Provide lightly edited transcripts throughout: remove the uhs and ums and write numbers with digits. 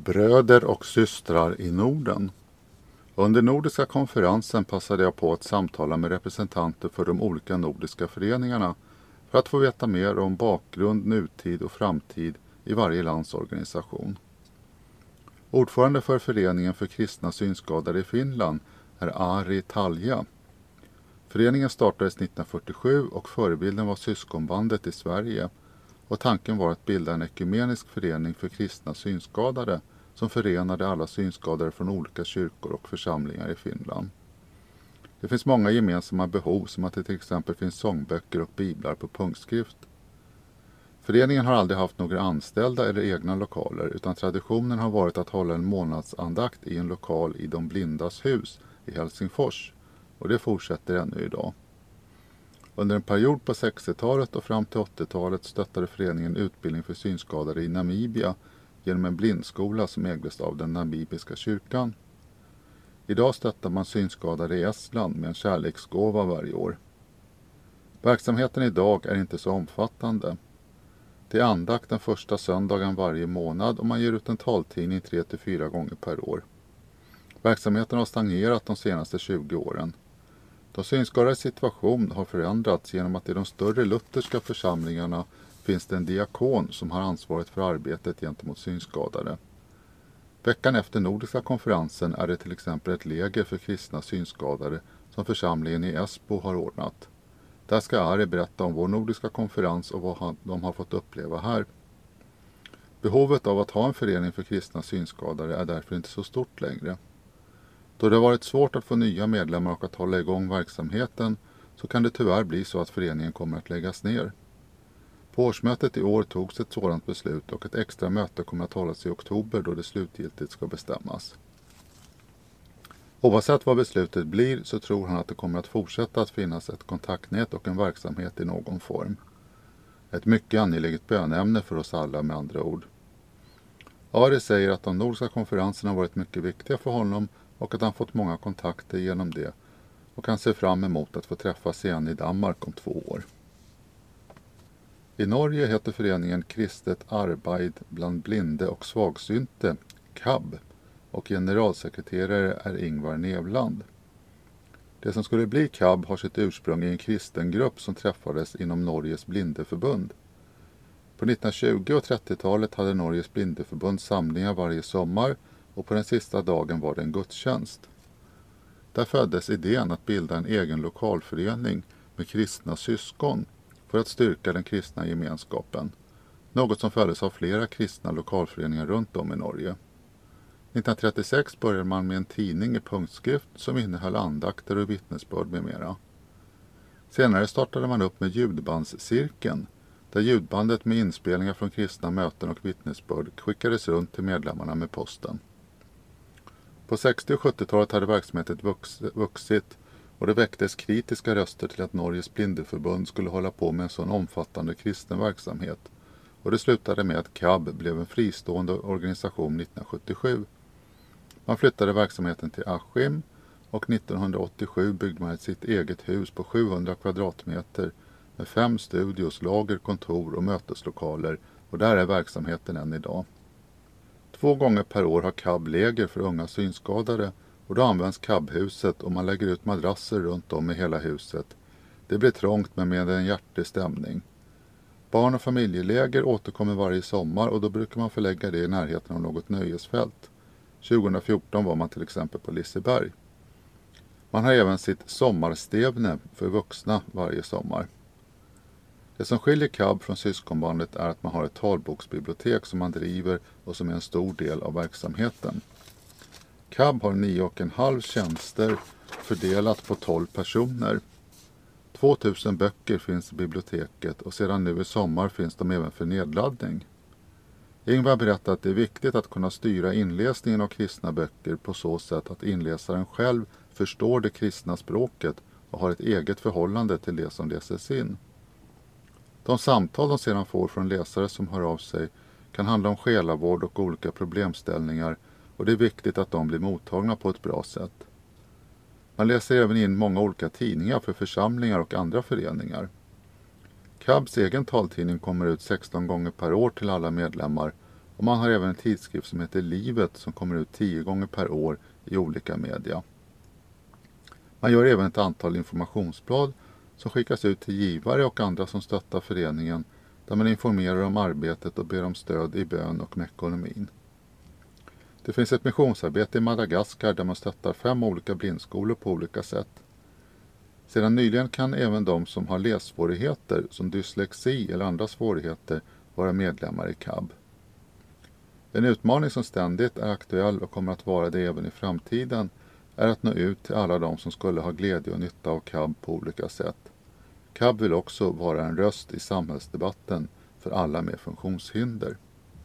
Bröder och systrar i Norden. Under Nordiska konferensen passade jag på att samtala med representanter för de olika nordiska föreningarna för att få veta mer om bakgrund, nutid och framtid i varje lands organisation. Ordförande för föreningen för kristna synskadade i Finland är Ari Talja. Föreningen startades 1947 och förebilden var syskonbandet i Sverige, och tanken var att bilda en ekumenisk förening för kristna synskadade som förenade alla synskadade från olika kyrkor och församlingar i Finland. Det finns många gemensamma behov, som att det till exempel finns sångböcker och biblar på punktskrift. Föreningen har aldrig haft några anställda eller egna lokaler, utan traditionen har varit att hålla en månadsandakt i en lokal i de blindas hus i Helsingfors, och det fortsätter ännu idag. Under en period på 60-talet och fram till 80-talet stöttade föreningen utbildning för synskadade i Namibia genom en blindskola som ägdes av den namibiska kyrkan. Idag stöttar man synskadade i Estland med en kärleksgåva varje år. Verksamheten idag är inte så omfattande. Det är andakt den första söndagen varje månad och man ger ut en taltidning 3-4 gånger per år. Verksamheten har stagnerat de senaste 20 åren. De synskadades situation har förändrats genom att i de större lutherska församlingarna finns det en diakon som har ansvaret för arbetet gentemot synskadade. Veckan efter Nordiska konferensen är det till exempel ett läger för kristna synskadade som församlingen i Esbo har ordnat. Där ska Ari berätta om vår Nordiska konferens och vad de har fått uppleva här. Behovet av att ha en förening för kristna synskadade är därför inte så stort längre. Då det har varit svårt att få nya medlemmar och att hålla igång verksamheten så kan det tyvärr bli så att föreningen kommer att läggas ner. På årsmötet i år togs ett sådant beslut och ett extra möte kommer att hållas i oktober då det slutgiltigt ska bestämmas. Oavsett vad beslutet blir så tror han att det kommer att fortsätta att finnas ett kontaktnät och en verksamhet i någon form. Ett mycket angeläget bönämne för oss alla med andra ord. Ari säger att de nordiska konferenserna har varit mycket viktiga för honom och att han fått många kontakter genom det och kan se fram emot att få träffas igen i Danmark om 2 år. I Norge heter föreningen Kristet Arbeid bland blinde och svagsynte, KAB, och generalsekreterare är Ingvar Nevland. Det som skulle bli KAB har sitt ursprung i en kristen grupp som träffades inom Norges blindeförbund. På 1920- och 30-talet hade Norges blindeförbund samlingar varje sommar och på den sista dagen var det en gudstjänst. Där föddes idén att bilda en egen lokalförening med kristna syskon för att styrka den kristna gemenskapen, något som följdes av flera kristna lokalföreningar runt om i Norge. 1936 började man med en tidning i punktskrift som innehöll andakter och vittnesbörd med mera. Senare startade man upp med ljudbandscirkeln, där ljudbandet med inspelningar från kristna möten och vittnesbörd skickades runt till medlemmarna med posten. På 60- och 70-talet hade verksamheten vuxit och det väcktes kritiska röster till att Norges blindeförbund skulle hålla på med en sån omfattande kristen verksamhet, och det slutade med att KAB blev en fristående organisation 1977. Man flyttade verksamheten till Askim och 1987 byggde man sitt eget hus på 700 kvadratmeter med 5 studios, lager, kontor och möteslokaler, och där är verksamheten än idag. 2 gånger per år har KAB läger för unga synskadade och då används KAB-huset och man lägger ut madrasser runt om i hela huset. Det blir trångt men med en hjärtig stämning. Barn- och familjeläger återkommer varje sommar och då brukar man förlägga det i närheten av något nöjesfält. 2014 var man till exempel på Liseberg. Man har även sitt sommarstevne för vuxna varje sommar. Det som skiljer KAB från syskonbandet är att man har ett talboksbibliotek som man driver och som är en stor del av verksamheten. KAB har 9,5 tjänster fördelat på 12 personer. 2000 böcker finns i biblioteket och sedan nu i sommar finns de även för nedladdning. Ingvar berättar att det är viktigt att kunna styra inläsningen av kristna böcker på så sätt att inläsaren själv förstår det kristna språket och har ett eget förhållande till det som läses in. De samtal de sedan får från läsare som hör av sig kan handla om själavård och olika problemställningar, och det är viktigt att de blir mottagna på ett bra sätt. Man läser även in många olika tidningar för församlingar och andra föreningar. KABs egen taltidning kommer ut 16 gånger per år till alla medlemmar och man har även en tidskrift som heter Livet som kommer ut 10 gånger per år i olika media. Man gör även ett antal informationsblad som skickas ut till givare och andra som stöttar föreningen, där man informerar om arbetet och ber om stöd i bön och med ekonomin. Det finns ett missionsarbete i Madagaskar där man stöttar 5 olika blindskolor på olika sätt. Sedan nyligen kan även de som har lässvårigheter som dyslexi eller andra svårigheter vara medlemmar i KAB. En utmaning som ständigt är aktuell och kommer att vara det även i framtiden är att nå ut till alla de som skulle ha glädje och nytta av KAB på olika sätt. KAB vill också vara en röst i samhällsdebatten för alla med funktionshinder.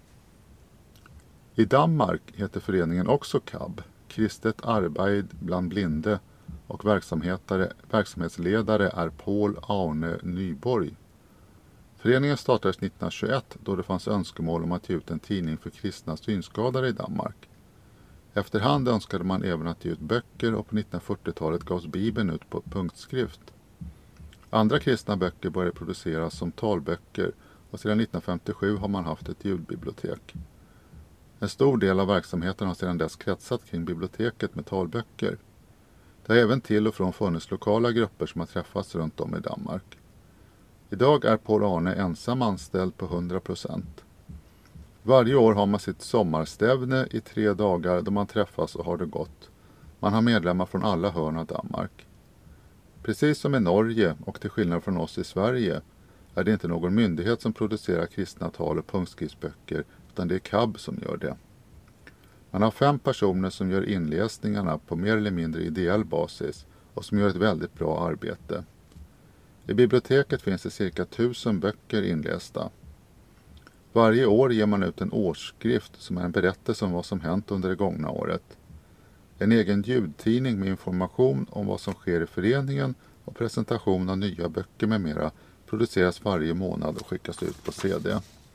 I Danmark heter föreningen också KAB, Kristet Arbeid bland blinde, och verksamhetsledare är Paul Arne Nyborg. Föreningen startades 1921 då det fanns önskemål om att ge ut en tidning för kristna synskadade i Danmark. Efterhand önskade man även att ge ut böcker och på 1940-talet gavs Bibeln ut på punktskrift. Andra kristna böcker började produceras som talböcker och sedan 1957 har man haft ett ljudbibliotek. En stor del av verksamheten har sedan dess kretsat kring biblioteket med talböcker. Det har även till och från funnits lokala grupper som har träffats runt om i Danmark. Idag är Paul Arne ensam anställd på 100%. Varje år har man sitt sommarstävne i 3 dagar då man träffas och har det gott. Man har medlemmar från alla hörn av Danmark. Precis som i Norge och till skillnad från oss i Sverige är det inte någon myndighet som producerar kristna tal och punktskriftsböcker, utan det är KAB som gör det. Man har 5 personer som gör inläsningarna på mer eller mindre ideell basis och som gör ett väldigt bra arbete. I biblioteket finns det cirka 1000 böcker inlästa. Varje år ger man ut en årsskrift som är en berättelse om vad som hänt under det gångna året. En egen ljudtidning med information om vad som sker i föreningen och presentation av nya böcker med mera produceras varje månad och skickas ut på CD.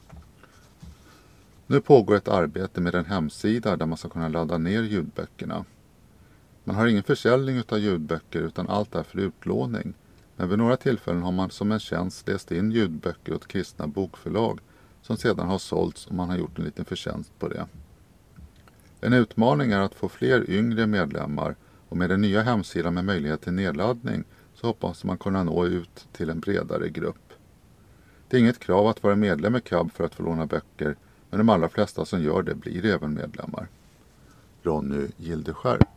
Nu pågår ett arbete med en hemsida där man ska kunna ladda ner ljudböckerna. Man har ingen försäljning av ljudböcker utan allt är för utlåning. Men vid några tillfällen har man som en tjänst läst in ljudböcker åt kristna bokförlag som sedan har sålts och man har gjort en liten förtjänst på det. En utmaning är att få fler yngre medlemmar och med den nya hemsidan med möjlighet till nedladdning så hoppas man kunna nå ut till en bredare grupp. Det är inget krav att vara medlem i KAB för att få låna böcker, men de allra flesta som gör det blir även medlemmar. Ronny Gildeskär.